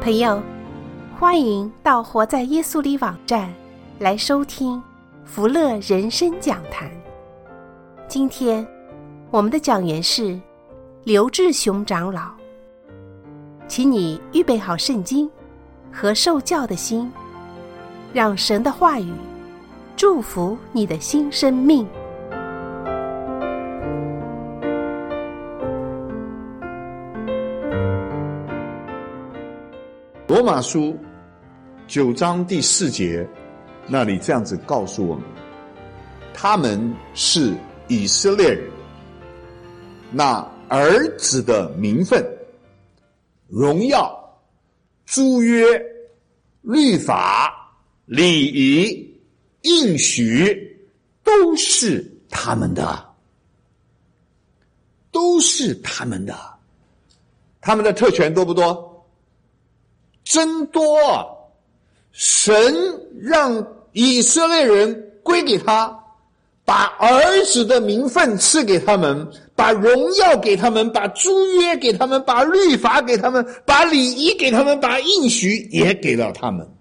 朋友，欢迎到活在耶稣里网站来收听福乐人生讲坛。今天我们的讲员是刘志雄长老，请你预备好圣经和受教的心，让神的话语祝福你的新生命。 罗马书9章第4节，那里这样子告诉我们，他们是以色列人，那儿子的名分、荣耀、诸约、律法、礼仪、应许，都是他们的，都是他们的。他们的特权多不多？真多啊！神让以色列人归给他，把儿子的名分赐给他们，把荣耀给他们，把诸约给他们，把律法给他们，把礼仪给他们，把应许也给了他们。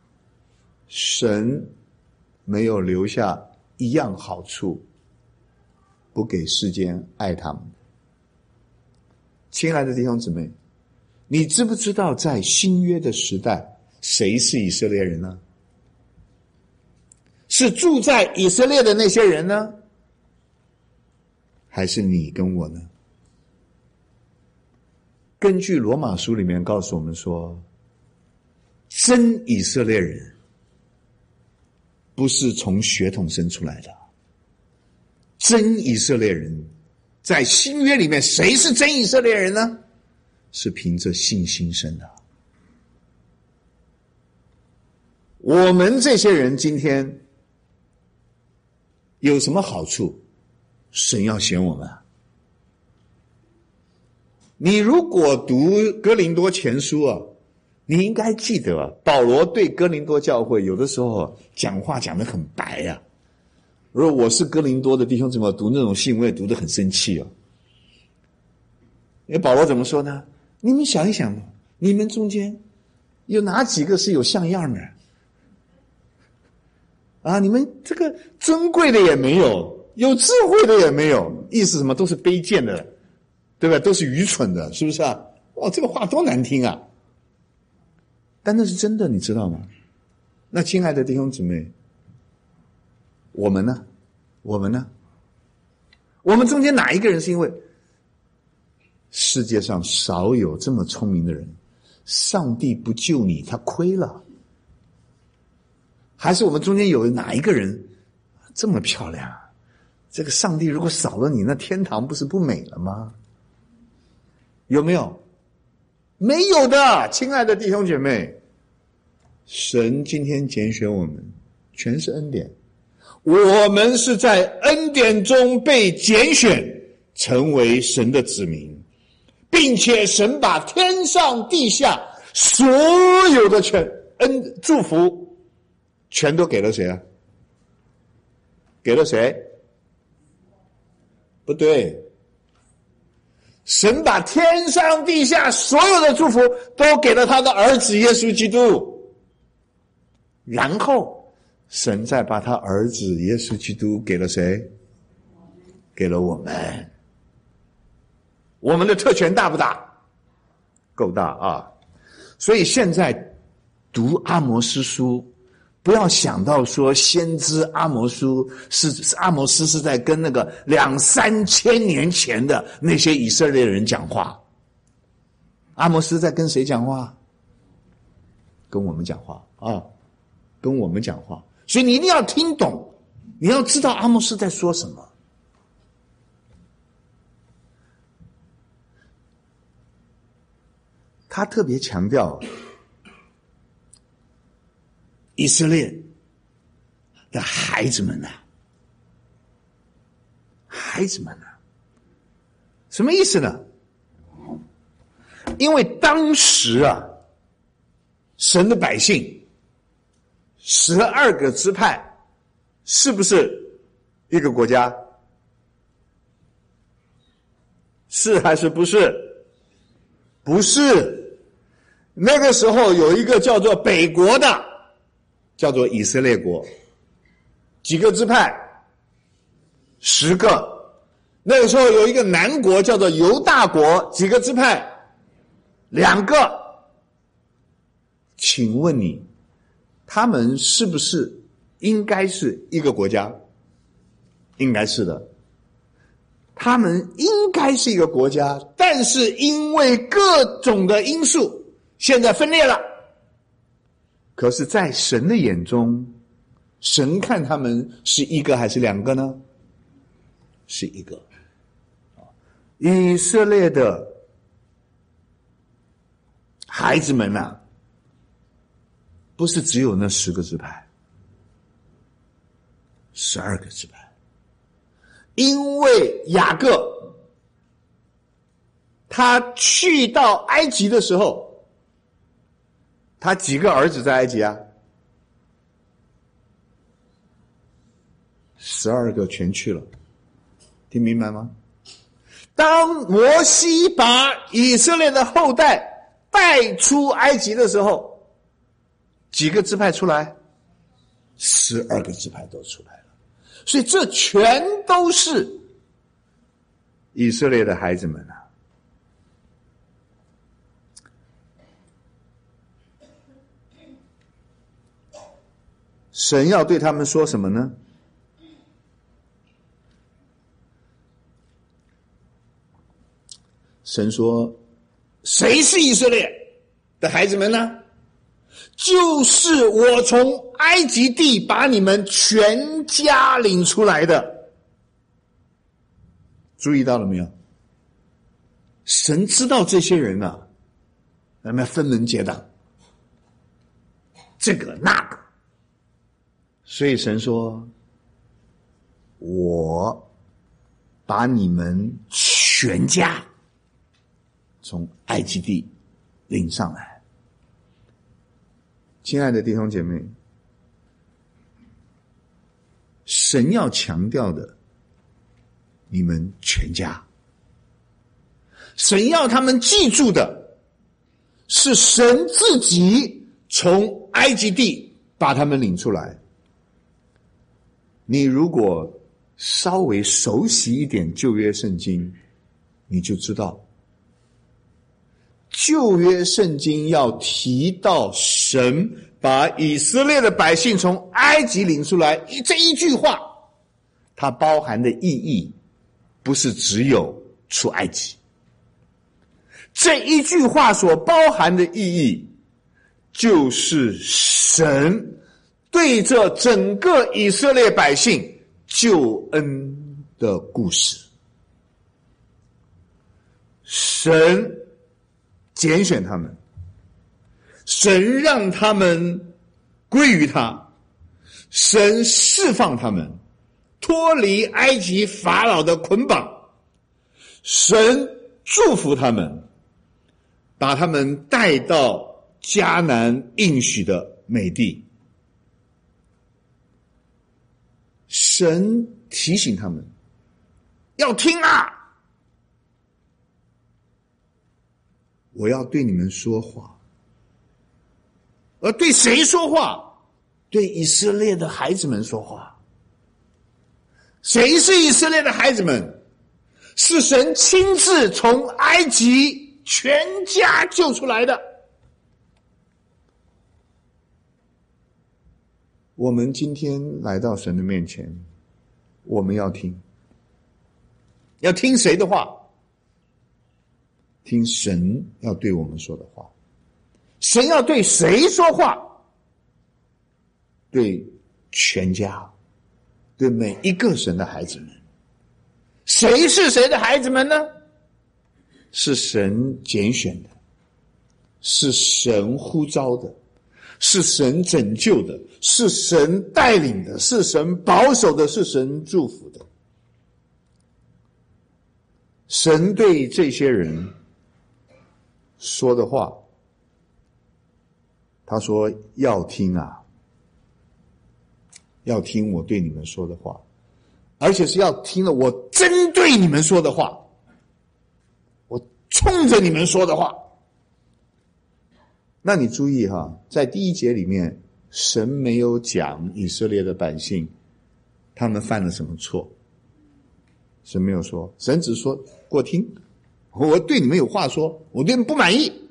神没有留下一样好处不给世间爱他们。亲爱的弟兄姊妹，你知不知道在新约的时代，谁是以色列人呢？是住在以色列的那些人呢？还是你跟我呢？根据罗马书里面告诉我们说，真以色列人不是从血统生出来的，真以色列人在新约里面，谁是真以色列人呢？是凭着信心生的。我们这些人今天有什么好处？神要选我们。你如果读哥林多前书啊，你应该记得保罗对哥林多教会有的时候讲话讲得很白啊。如果我是哥林多的弟兄姊妹，读那种信我也读得很生气啊。因为保罗怎么说呢？你们想一想，你们中间有哪几个是有像样的啊？你们这个尊贵的也没有，有智慧的也没有，意思什么？都是卑贱的，对吧？都是愚蠢的，是不是啊？哇，这个话多难听啊！但那是真的，你知道吗？那亲爱的弟兄姊妹，我们呢？我们呢？我们中间哪一个人是因为世界上少有这么聪明的人，上帝不救你，他亏了？还是我们中间有哪一个人这么漂亮？这个上帝如果少了你，那天堂不是不美了吗？有没有？没有的，亲爱的弟兄姐妹，神今天拣选我们，全是恩典。我们是在恩典中被拣选，成为神的子民，并且神把天上地下所有的祝福全都给了谁啊？给了谁？不对，神把天上地下所有的祝福都给了他的儿子耶稣基督，然后神再把他儿子耶稣基督给了谁？给了我们。我们的特权大不大？够大啊！所以现在读阿摩司书，不要想到说先知阿摩斯是在跟那个2-3千年前的那些以色列人讲话。阿摩斯在跟谁讲话？跟我们讲话啊，跟我们讲话。所以你一定要听懂，你要知道阿摩斯在说什么。他特别强调以色列的孩子们啊，孩子们啊，什么意思呢？因为当时啊，神的百姓12个支派，是不是一个国家？是还是不是？不是。 那个时候有一个叫做北国的，叫做以色列国，几个支派？10个。那个时候有一个南国叫做犹大国，几个支派？2个。请问你，他们是不是应该是一个国家？应该是的。他们应该是一个国家，但是因为各种的因素，现在分裂了。可是在神的眼中，神看他们是一个还是2个呢？是一个。以色列的孩子们啊，不是只有那10个支派，12个支派。因为雅各他去到埃及的时候，他几个儿子在埃及啊？12个全去了，听明白吗？当摩西把以色列的后代带出埃及的时候，几个支派出来？12个支派都出来了。所以这全都是以色列的孩子们啊。神要对他们说什么呢？神说，谁是以色列的孩子们呢？就是我从埃及地把你们全家领出来的。注意到了没有？神知道这些人啊，他们分门结党，这个那个。所以神说，我把你们全家从埃及地领上来。亲爱的弟兄姐妹，神要强调的，你们全家。神要他们记住的，是神自己从埃及地把他们领出来。你如果稍微熟悉一点旧约圣经，你就知道，旧约圣经要提到神把以色列的百姓从埃及领出来，这一句话，它包含的意义不是只有出埃及。这一句话所包含的意义，就是神对这整个以色列百姓救恩的故事。神拣选他们，神让他们归于他，神释放他们脱离埃及法老的捆绑，神祝福他们，把他们带到迦南应许的美地。神提醒他们要听啊，我要对你们说话。而对谁说话？对以色列的孩子们说话。谁是以色列的孩子们？是神亲自从埃及全家救出来的。我们今天来到神的面前，我们要听谁的话？听神要对我们说的话。神要对谁说话？对全家，对每一个神的孩子们。谁是谁的孩子们呢？是神拣选的，是神呼召的，是神拯救的，是神带领的，是神保守的，是神祝福的。神对这些人说的话，他说要听啊，要听我对你们说的话，而且是要听了我针对你们说的话，我冲着你们说的话。 那你注意哈，在第1节里面，神没有讲以色列的百姓他们犯了什么错，神没有说，神只说给我听，我对你们有话说，我对你们不满意。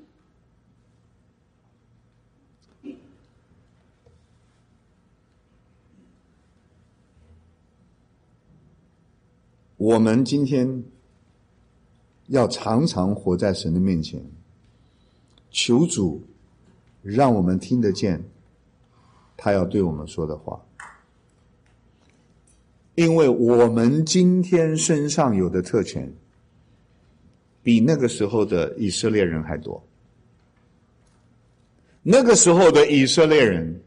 我们今天要常常活在神的面前，求主让我们听得见他要对我们说的话，因为我们今天身上有的特权比那个时候的以色列人还多。那个时候的以色列人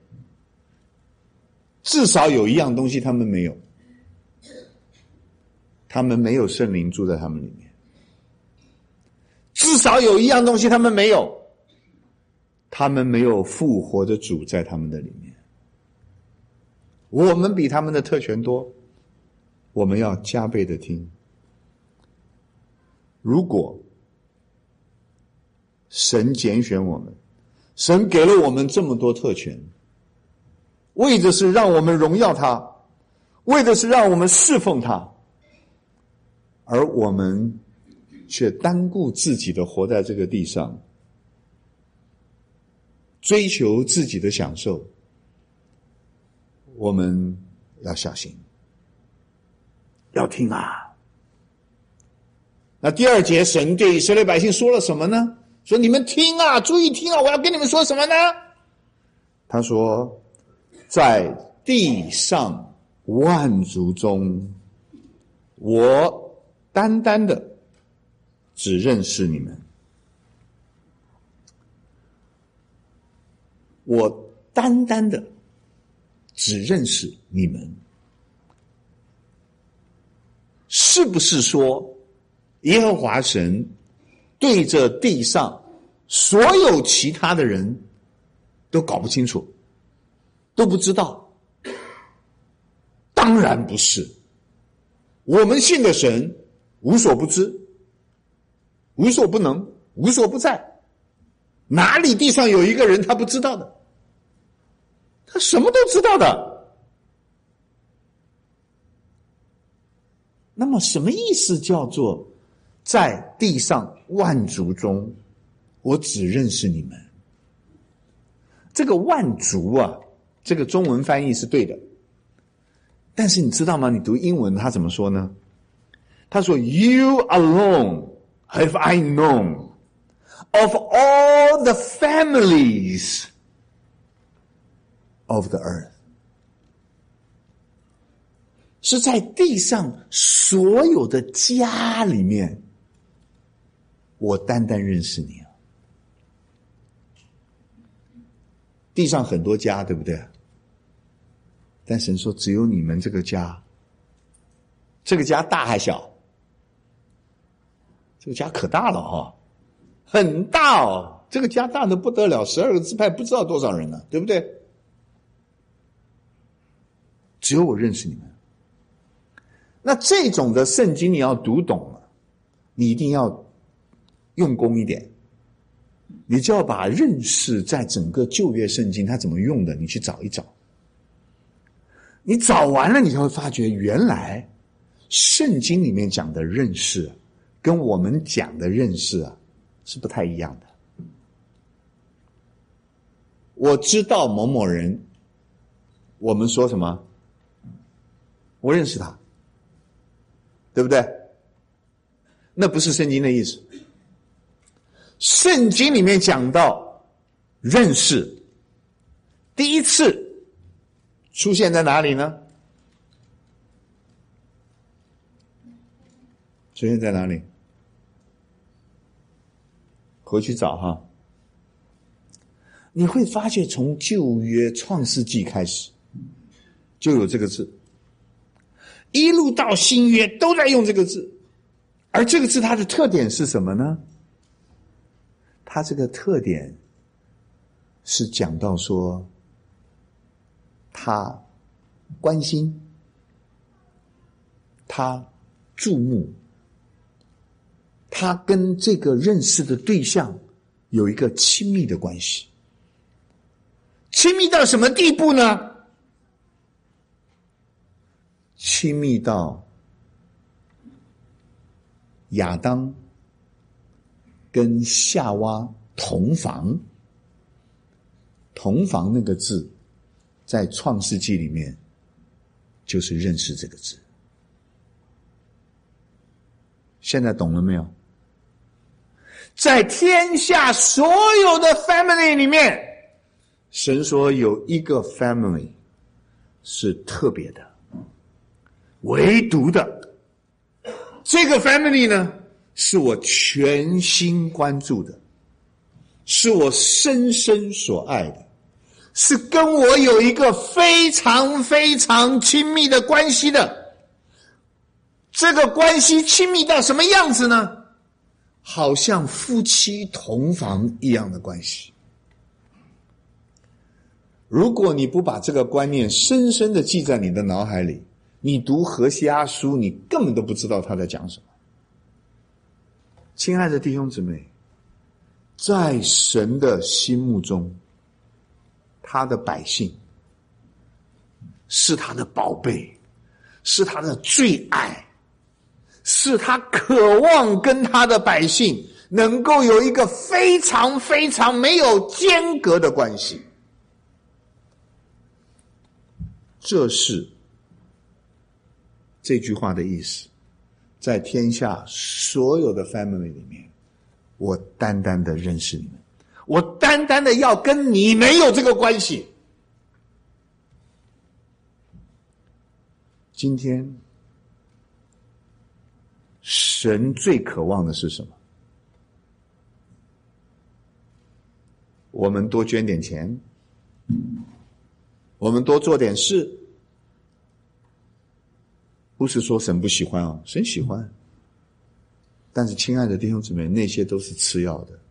至少有一样东西他们没有，他们没有圣灵住在他们里面。至少有一样东西他们没有，他们没有复活的主在他们的里面。我们比他们的特权多，我们要加倍的听。如果神拣选我们，神给了我们这么多特权，为的是让我们荣耀他，为的是让我们侍奉他，而我们却单顾自己的活在这个地上，追求自己的享受，我们要小心，要听啊。那第2节，神对以色列百姓说了什么呢？说你们听啊，注意听啊，我要跟你们说什么呢？他说，在地上万族中，我单单的只认识你们，我单单的只认识你们。是不是说耶和华神对着地上所有其他的人都搞不清楚，都不知道？当然不是。我们信的神无所不知，无所不能，无所不在。哪里地上有一个人他不知道的？他什么都知道的。那么什么意思叫做在地上万族中我只认识你们？这个万族啊，这个中文翻译是对的，但是你知道吗？你读英文他怎么说呢？他说 You alone have I known of all the families of the earth， 是在地上所有的家里面，我单单认识你啊。地上很多家，对不对？但神说只有你们这个家。这个家大还小？这个家可大了哈，很大哦。这个家大得不得了，12个支派不知道多少人呢，对不对？只有我认识你们。那这种的圣经你要读懂了，你一定要用功一点，你就要把认识在整个旧约圣经它怎么用的，你去找一找。你找完了，你就会发觉原来圣经里面讲的认识跟我们讲的认识啊是不太一样的。我知道某某人，我们说什么？我认识他，对不对？那不是圣经的意思。圣经里面讲到认识，第一次出现在哪里呢？出现在哪里？回去找哈。你会发现从旧约创世纪开始就有这个字，一路到新约都在用这个字。而这个字它的特点是什么呢？它这个特点是讲到说他关心，他注目，他跟这个认识的对象有一个亲密的关系。 亲密到什么地步呢？亲密到亚当跟夏娃同房。同房那个字在创世纪里面就是认识这个字。现在懂了没有？在天下所有的 family 里面，神说有一个 family 是特别的，唯独的。这个 family 呢，是我全心关注的，是我深深所爱的，是跟我有一个非常非常亲密的关系的。这个关系亲密到什么样子呢？好像夫妻同房一样的关系。如果你不把这个观念深深的记在你的脑海里，你读何西阿书，你根本都不知道他在讲什么。亲爱的弟兄姊妹，在神的心目中，他的百姓是他的宝贝，是他的最爱，是他渴望跟他的百姓能够有一个非常非常没有间隔的关系。这是这句话的意思。在天下所有的 family 里面，我单单的认识你们，我单单的要跟你们有这个关系。今天神最渴望的是什么？我们多捐点钱，我们多做点事。不是说神不喜欢哦，神喜欢。但是亲爱的弟兄姊妹，那些都是次要的。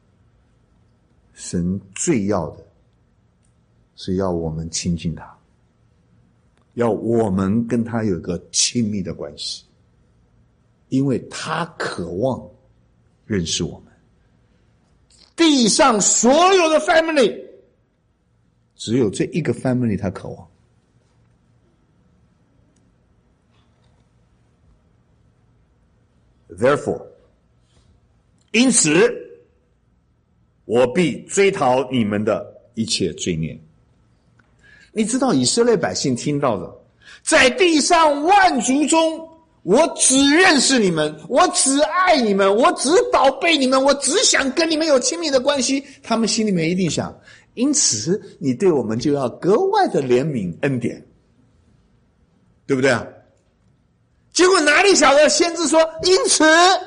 神最要的是要我们亲近他，要我们跟他有一个亲密的关系，因为他渴望认识我们。地上所有的 family， 只有这一个 family 他渴望。Therefore， 因此我必追讨你们的一切罪孽。你知道以色列百姓听到的，在地上万族中，我只认识你们，我只爱你们，我只宝贝你们，我只想跟你们有亲密的关系。他们心里面一定想，因此你对我们就要格外的怜悯恩典，对不对啊？结果哪里晓得先知说，因此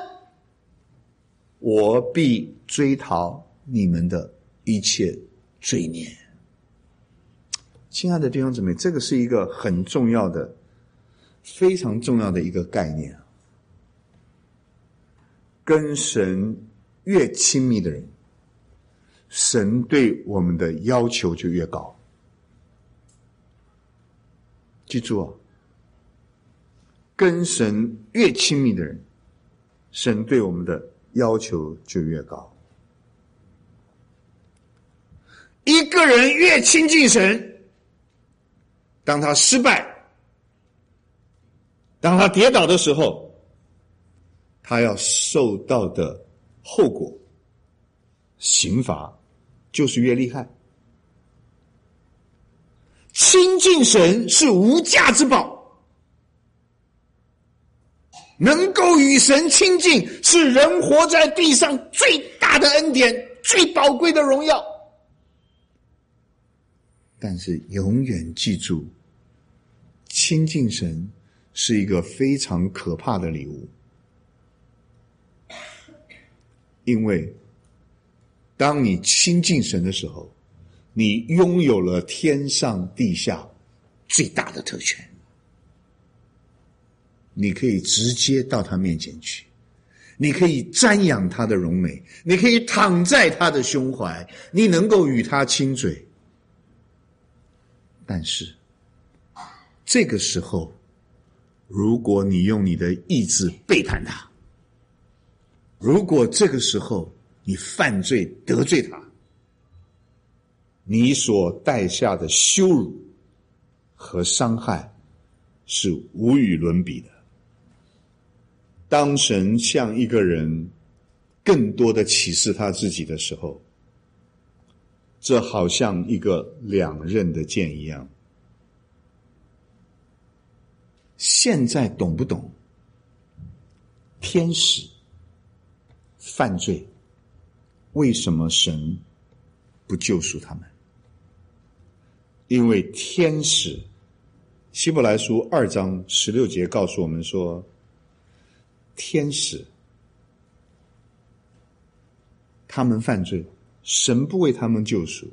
我必追讨你们的一切罪孽。亲爱的弟兄姊妹，这个是一个很重要的，非常重要的一个概念。跟神越亲密的人，神对我们的要求就越高。记住哦，跟神越亲密的人，神对我们的要求就越高。一个人越亲近神，当他失败，当他跌倒的时候，他要受到的后果刑罚就是越厉害。亲近神是无价之宝，能够与神亲近是人活在地上最大的恩典，最宝贵的荣耀。但是永远记住，亲近神是一个非常可怕的礼物。因为当你亲近神的时候，你拥有了天上地下最大的特权。你可以直接到他面前去，你可以瞻仰他的荣美，你可以躺在他的胸怀，你能够与他亲嘴。但是这个时候，如果你用你的意志背叛他，如果这个时候你犯罪得罪他， 你所带下的羞辱和伤害是无与伦比的。当神向一个人更多的启示他自己的时候，这好像一个两刃的剑一样。现在懂不懂天使犯罪，为什么神不救赎他们？因为天使，希伯来书2章16节告诉我们说，天使他们犯罪，神不为他们救赎，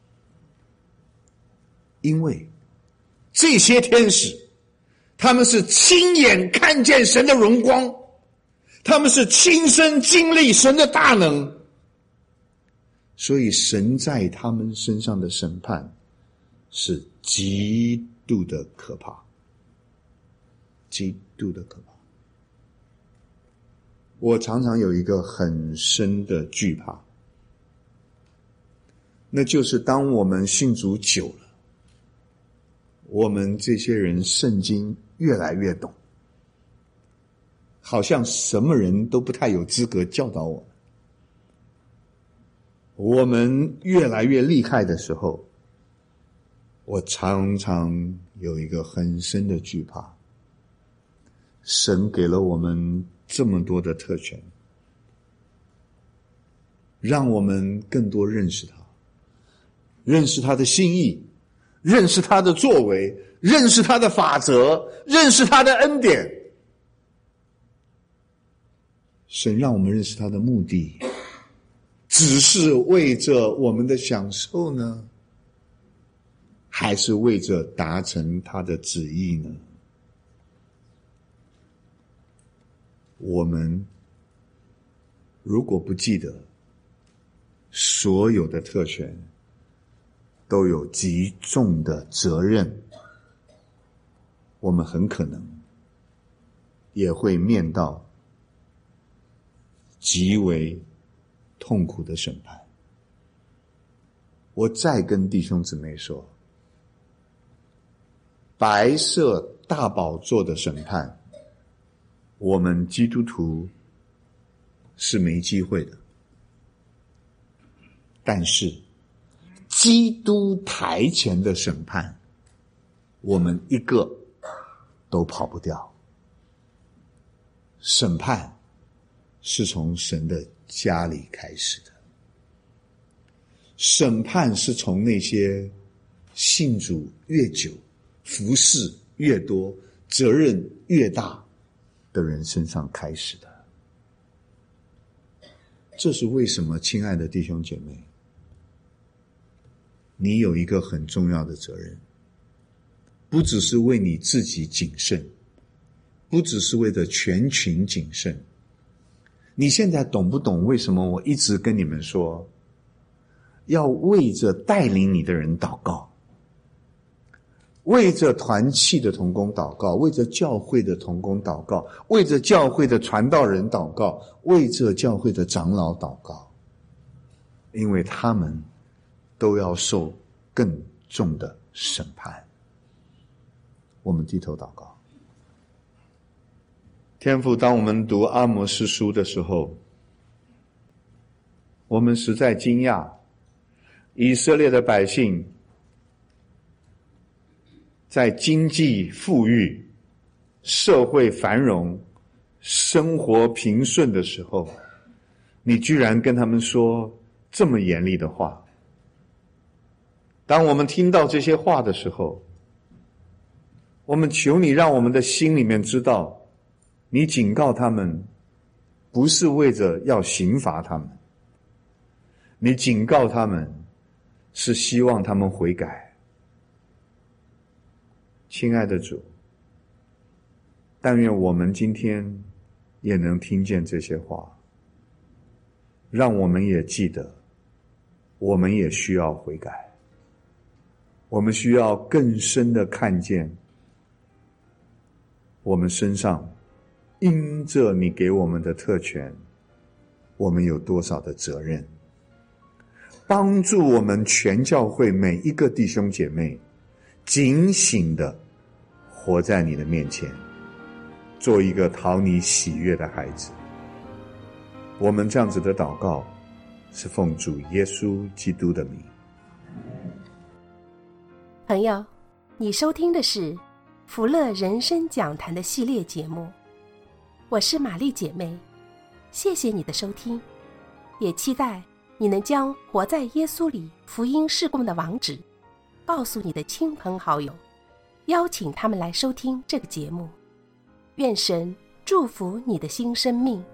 因为这些天使他们是亲眼看见神的荣光，他们是亲身经历神的大能，所以神在他们身上的审判是极度的可怕，极度的可怕。我常常有一个很深的惧怕，那就是当我们信主久了，我们这些人圣经越来越懂，好像什么人都不太有资格教导我们。我们越来越厉害的时候，我常常有一个很深的惧怕。神给了我们这么多的特权，让我们更多认识他，认识他的心意，认识他的作为，认识他的法则，认识他的恩典。神让我们认识他的目的，只是为着我们的享受呢，还是为着达成他的旨意呢？我们如果不记得所有的特权都有极重的责任，我们很可能也会面到极为痛苦的审判。我再跟弟兄姊妹说，白色大宝座的审判，我们基督徒是没机会的，但是基督台前的审判，我们一个都跑不掉。审判是从神的家里开始的，审判是从那些信主越久、服事越多、责任越大的人身上开始的。这是为什么，亲爱的弟兄姐妹，你有一个很重要的责任，不只是为你自己谨慎，不只是为了全群谨慎。你现在懂不懂为什么我一直跟你们说，要为着带领你的人祷告，为着团契的同工祷告，为着教会的同工祷告，为着教会的传道人祷告，为着教会的长老祷告，因为他们都要受更重的审判。我们低头祷告。天父，当我们读阿摩司书的时候，我们实在惊讶，以色列的百姓在经济富裕、社会繁荣、生活平顺的时候，你居然跟他们说这么严厉的话。当我们听到这些话的时候，我们求你让我们的心里面知道，你警告他们不是为着要刑罚他们，你警告他们是希望他们悔改。亲爱的主，但愿我们今天也能听见这些话，让我们也记得，我们也需要悔改，我们需要更深的看见我们身上因着你给我们的特权，我们有多少的责任， 帮助我们全教会每一个弟兄姐妹警醒的活在你的面前，做一个讨你喜悦的孩子。我们这样子的祷告是奉主耶稣基督的名。 朋友，你收听的是福乐人生讲坛的系列节目，我是玛丽姐妹，谢谢你的收听，也期待你能将活在耶稣里福音事工的网址告诉你的亲朋好友，邀请他们来收听这个节目。愿神祝福你的新生命。